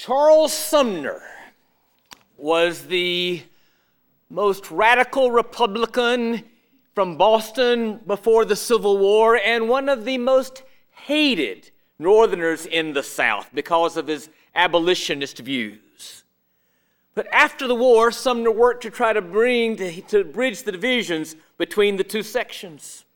Charles Sumner was the most radical Republican from Boston before the Civil War and one of the most hated Northerners in the South because of his abolitionist views. But after the war, Sumner worked to try to bridge the divisions between the two sections.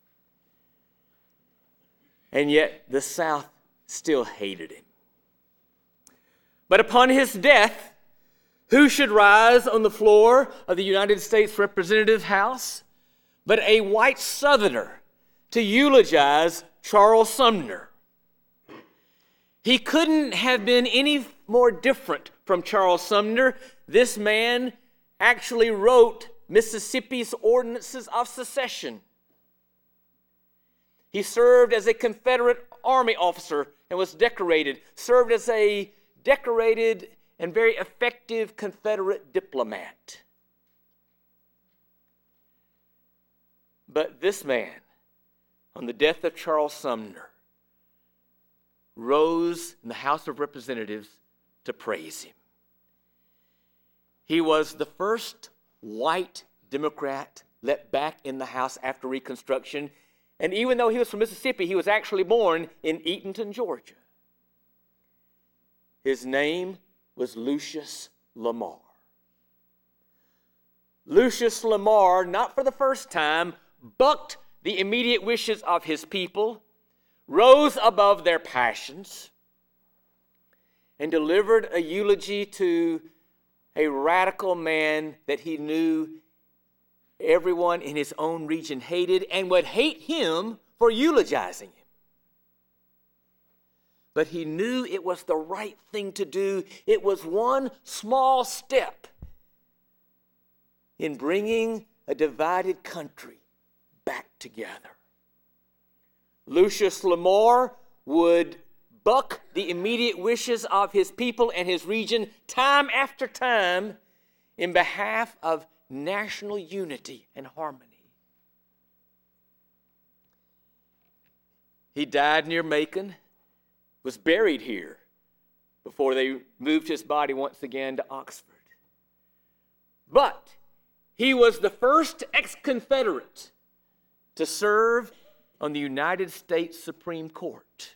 And yet the South still hated him. But upon his death, who should rise on the floor of the United States Representative House but a white Southerner to eulogize Charles Sumner? He couldn't have been any more different from Charles Sumner. This man actually wrote Mississippi's Ordinances of Secession. He served as a Confederate Army officer and was served as a decorated and very effective Confederate diplomat. But this man, on the death of Charles Sumner, rose in the House of Representatives to praise him. He was the first white Democrat let back in the House after Reconstruction, and even though he was from Mississippi, he was actually born in Eatonton, Georgia. His name was Lucius Lamar. Lucius Lamar, not for the first time, bucked the immediate wishes of his people, rose above their passions, and delivered a eulogy to a radical man that he knew everyone in his own region hated and would hate him for eulogizing him. But he knew it was the right thing to do. It was one small step in bringing a divided country back together. Lucius Lamar would buck the immediate wishes of his people and his region time after time in behalf of national unity and harmony. He died near Macon, was buried here before they moved his body once again to Oxford. But he was the first ex-Confederate to serve on the United States Supreme Court.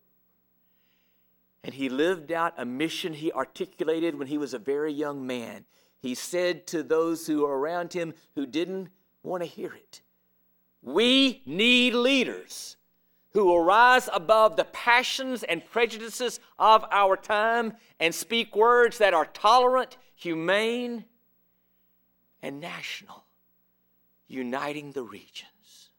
And he lived out a mission he articulated when he was a very young man. He said to those who were around him who didn't want to hear it, "We need leaders who will rise above the passions and prejudices of our time and speak words that are tolerant, humane, and national, uniting the regions."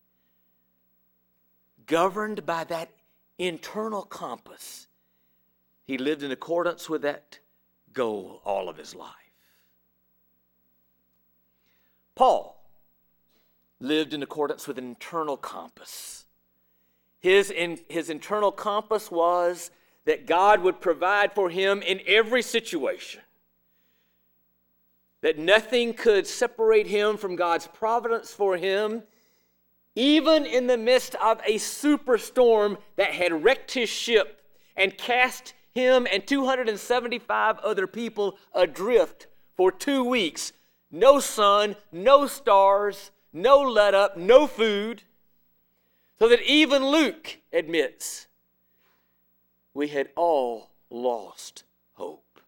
Governed by that internal compass, he lived in accordance with that goal all of his life. Paul lived in accordance with an internal compass. His internal compass was that God would provide for him in every situation, that nothing could separate him from God's providence for him, even in the midst of a superstorm that had wrecked his ship and cast him and 275 other people adrift for 2 weeks. No sun, no stars, no let up, no food. So that even Luke admits we had all lost hope.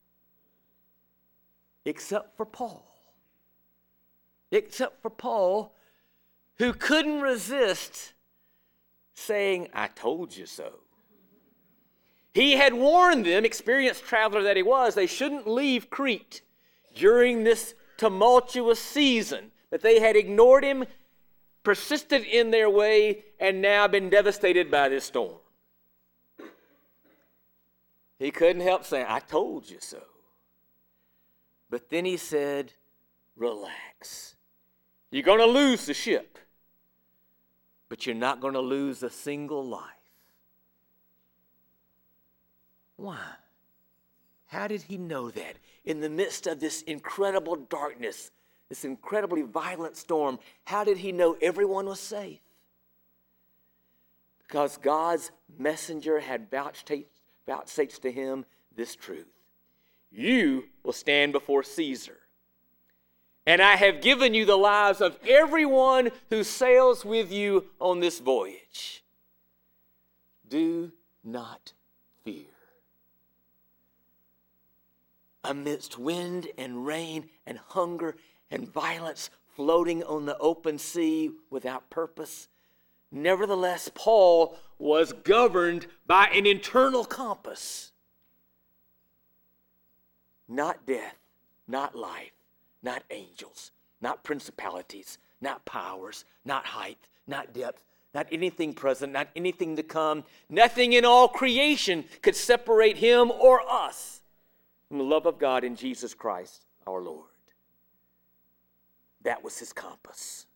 Except for Paul. Except for Paul, who couldn't resist saying, "I told you so." He had warned them, experienced traveler that he was, they shouldn't leave Crete during this tumultuous season, that they had ignored him, persisted in their way, and now been devastated by this storm. He couldn't help saying, "I told you so." But then he said, "Relax. You're going to lose the ship, but you're not going to lose a single life." Why? How did he know that? In the midst of this incredible darkness, this incredibly violent storm, how did he know everyone was safe? Because God's messenger had vouchsafed to him this truth. You will stand before Caesar. And I have given you the lives of everyone who sails with you on this voyage. Do not fear. Amidst wind and rain and hunger and violence, floating on the open sea without purpose, nevertheless, Paul was governed by an internal compass. Not death, not life, not angels, not principalities, not powers, not height, not depth, not anything present, not anything to come. Nothing in all creation could separate him or us from the love of God in Jesus Christ our Lord. That was his compass.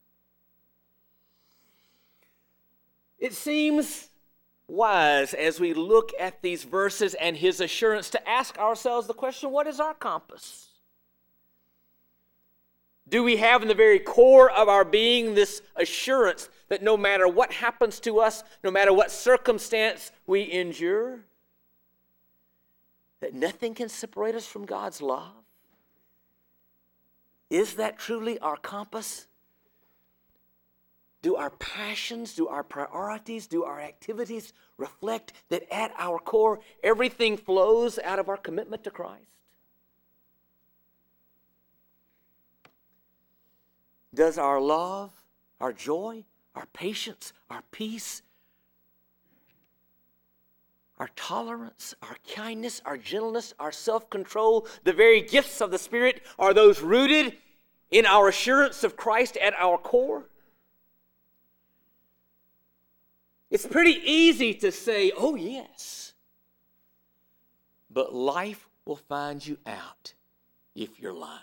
It seems wise as we look at these verses and his assurance to ask ourselves the question, what is our compass? Do we have in the very core of our being this assurance that no matter what happens to us, no matter what circumstance we endure, that nothing can separate us from God's love? Is that truly our compass? Do our passions, do our priorities, do our activities reflect that at our core, everything flows out of our commitment to Christ? Does our love, our joy, our patience, our peace, our tolerance, our kindness, our gentleness, our self-control, the very gifts of the Spirit, are those rooted in our assurance of Christ at our core? It's pretty easy to say, oh yes, but life will find you out if you're lying.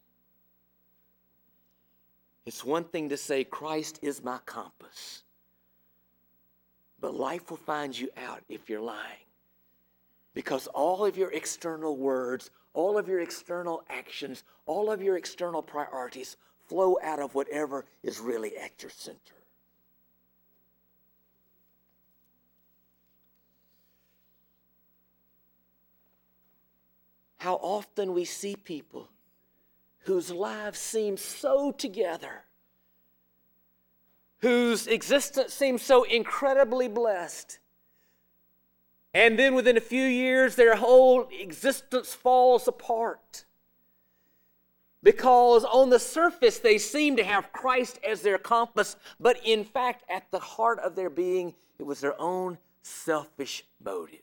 It's one thing to say, Christ is my compass, but life will find you out if you're lying, because all of your external words, all of your external actions, all of your external priorities flow out of whatever is really at your center. How often we see people whose lives seem so together, whose existence seems so incredibly blessed, and then within a few years their whole existence falls apart because on the surface they seem to have Christ as their compass, but in fact at the heart of their being it was their own selfish motives.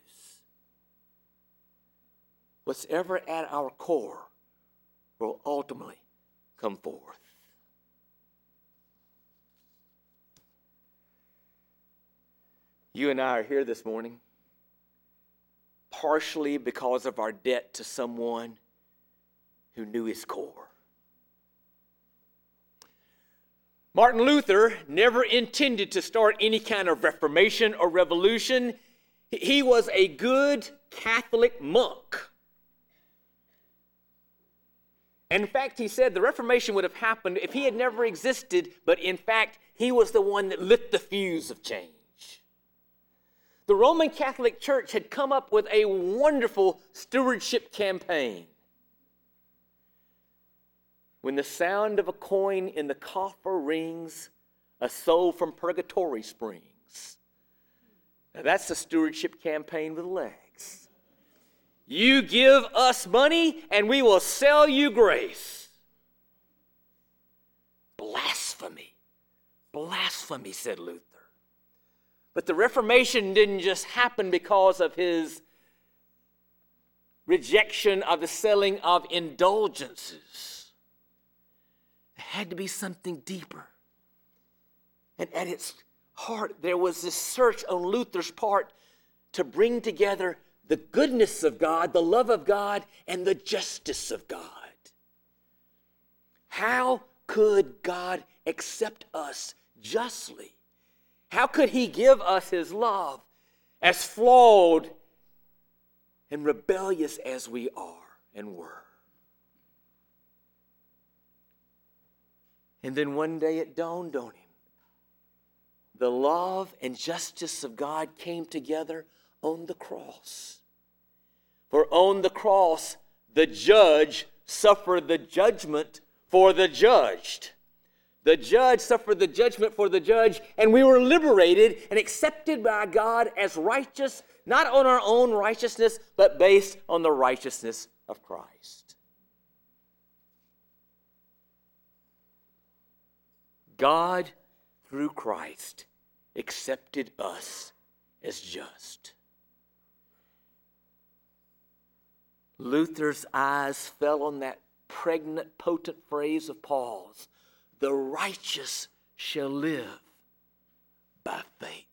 What's ever at our core will ultimately come forth. You and I are here this morning partially because of our debt to someone who knew his core. Martin Luther never intended to start any kind of reformation or revolution. He was a good Catholic monk. And in fact, he said the Reformation would have happened if he had never existed, but in fact, he was the one that lit the fuse of change. The Roman Catholic Church had come up with a wonderful stewardship campaign. When the sound of a coin in the coffer rings, a soul from purgatory springs. Now that's the stewardship campaign with legs. You give us money and we will sell you grace. Blasphemy. Blasphemy, said Luther. But the Reformation didn't just happen because of his rejection of the selling of indulgences. There had to be something deeper. And at its heart, there was this search on Luther's part to bring together the goodness of God, the love of God, and the justice of God. How could God accept us justly? How could he give us his love as flawed and rebellious as we are and were? And then one day it dawned on him. The love and justice of God came together on the cross. For on the cross, the judge suffered the judgment for the judged. The judge suffered the judgment for the judge, and we were liberated and accepted by God as righteous, not on our own righteousness, but based on the righteousness of Christ. God, through Christ, accepted us as just. Luther's eyes fell on that pregnant, potent phrase of Paul's, "The righteous shall live by faith."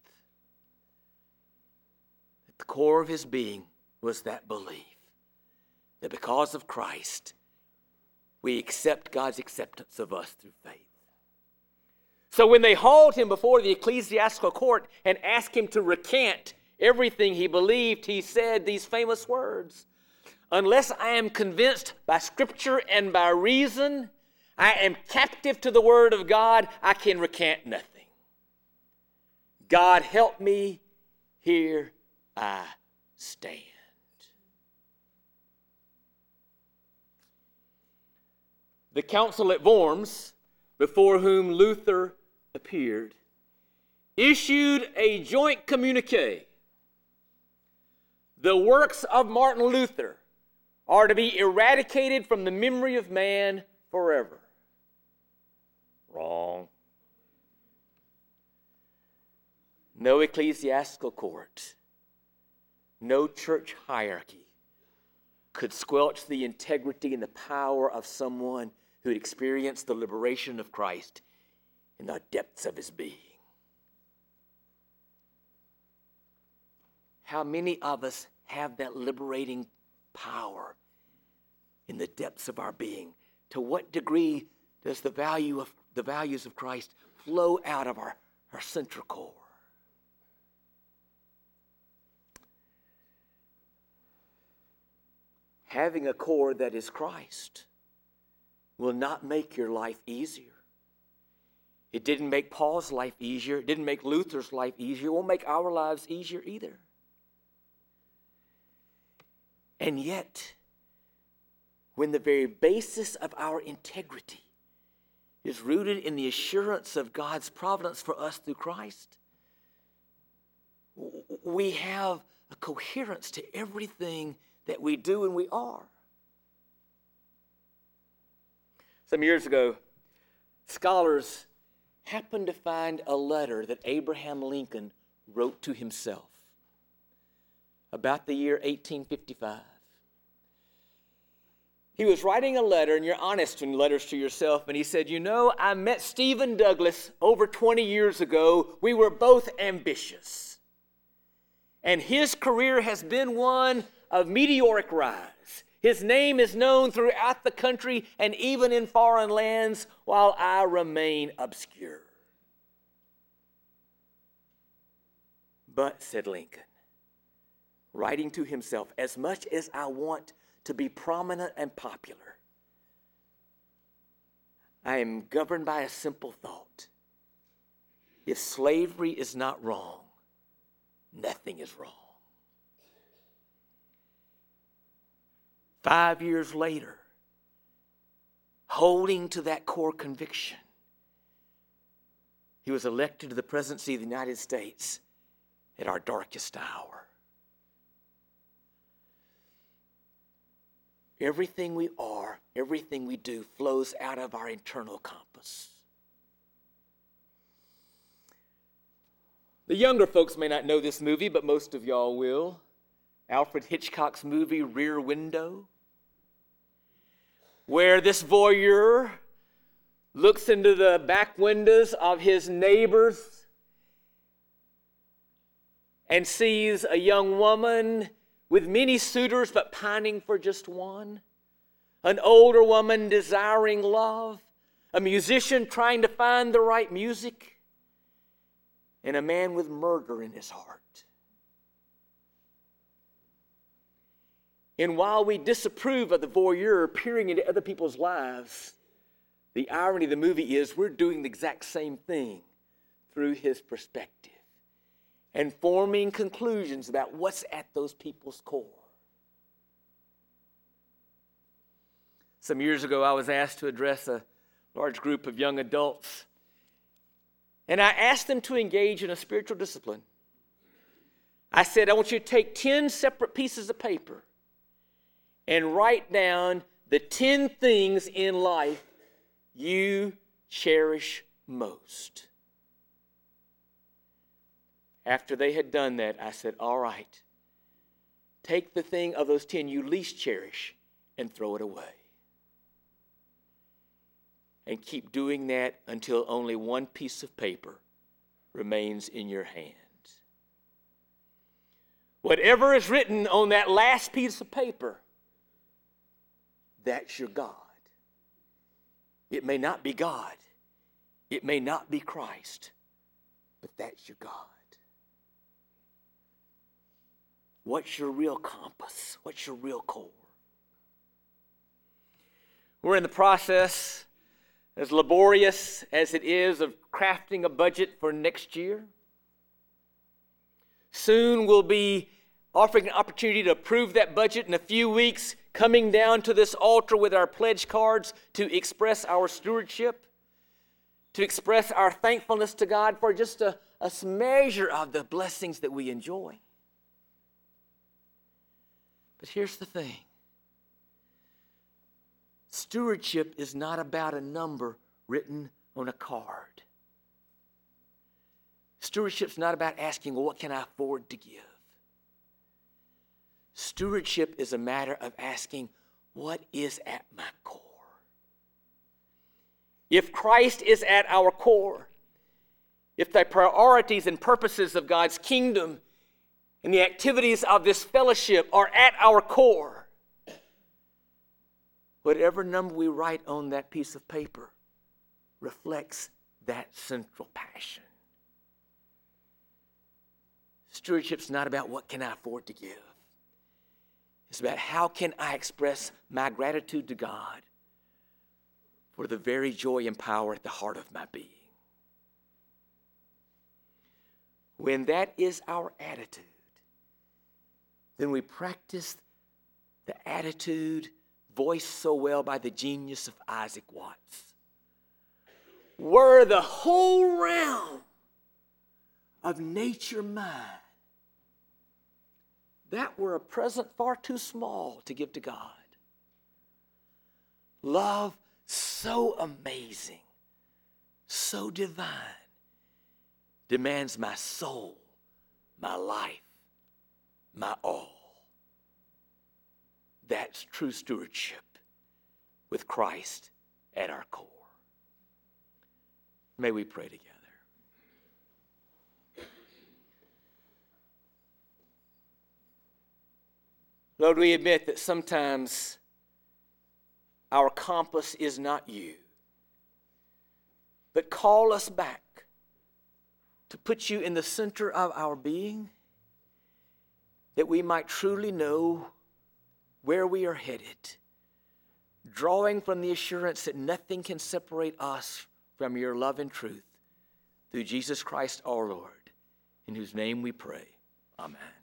At the core of his being was that belief that because of Christ, we accept God's acceptance of us through faith. So when they hauled him before the ecclesiastical court and asked him to recant everything he believed, he said these famous words, "Unless I am convinced by Scripture and by reason, I am captive to the Word of God, I can recant nothing. God help me, here I stand." The council at Worms, before whom Luther appeared, issued a joint communique. The works of Martin Luther are to be eradicated from the memory of man forever. Wrong. No ecclesiastical court, no church hierarchy could squelch the integrity and the power of someone who had experienced the liberation of Christ in the depths of his being. How many of us have that liberating power in the depths of our being? To what degree does the values of Christ flow out of our central core? Having a core that is Christ will not make your life easier. It didn't make Paul's life easier. It didn't make Luther's life easier. It won't make our lives easier either. And yet, when the very basis of our integrity is rooted in the assurance of God's providence for us through Christ, we have a coherence to everything that we do and we are. Some years ago, scholars happened to find a letter that Abraham Lincoln wrote to himself about the year 1855. He was writing a letter, and you're honest in letters to yourself, and he said, "You know, I met Stephen Douglas over 20 years ago. We were both ambitious. And his career has been one of meteoric rise. His name is known throughout the country and even in foreign lands, while I remain obscure." "But," said Lincoln, writing to himself, "as much as I want to be prominent and popular, I am governed by a simple thought. If slavery is not wrong, nothing is wrong." 5 years later, holding to that core conviction, he was elected to the presidency of the United States at our darkest hour. Everything we are, everything we do flows out of our internal compass. The younger folks may not know this movie, but most of y'all will. Alfred Hitchcock's movie Rear Window, where this voyeur looks into the back windows of his neighbors and sees a young woman with many suitors but pining for just one, an older woman desiring love, a musician trying to find the right music, and a man with murder in his heart. And while we disapprove of the voyeur peering into other people's lives, the irony of the movie is we're doing the exact same thing through his perspective and forming conclusions about what's at those people's core. Some years ago, I was asked to address a large group of young adults, and I asked them to engage in a spiritual discipline. I said, I want you to take 10 separate pieces of paper and write down the 10 things in life you cherish most. After they had done that, I said, all right, take the thing of those 10 you least cherish and throw it away. And keep doing that until only one piece of paper remains in your hand. Whatever is written on that last piece of paper, that's your God. It may not be God. It may not be Christ, but that's your God. What's your real compass? What's your real core? We're in the process, as laborious as it is, of crafting a budget for next year. Soon we'll be offering an opportunity to approve that budget in a few weeks, coming down to this altar with our pledge cards to express our stewardship, to express our thankfulness to God for just a measure of the blessings that we enjoy. But here's the thing. Stewardship is not about a number written on a card. Stewardship's not about asking, well, what can I afford to give? Stewardship is a matter of asking, what is at my core? If Christ is at our core, if the priorities and purposes of God's kingdom and the activities of this fellowship are at our core, whatever number we write on that piece of paper reflects that central passion. Stewardship's not about what can I afford to give. It's about how can I express my gratitude to God for the very joy and power at the heart of my being. When that is our attitude, then we practice the attitude voiced so well by the genius of Isaac Watts. Were the whole realm of nature mine, that were a present far too small to give to God. Love so amazing, so divine, demands my soul, my life, my all. That's true stewardship with Christ at our core. May we pray together. Lord, we admit that sometimes our compass is not you, but call us back to put you in the center of our being, that we might truly know where we are headed, drawing from the assurance that nothing can separate us from your love and truth, through Jesus Christ our Lord, in whose name we pray. Amen.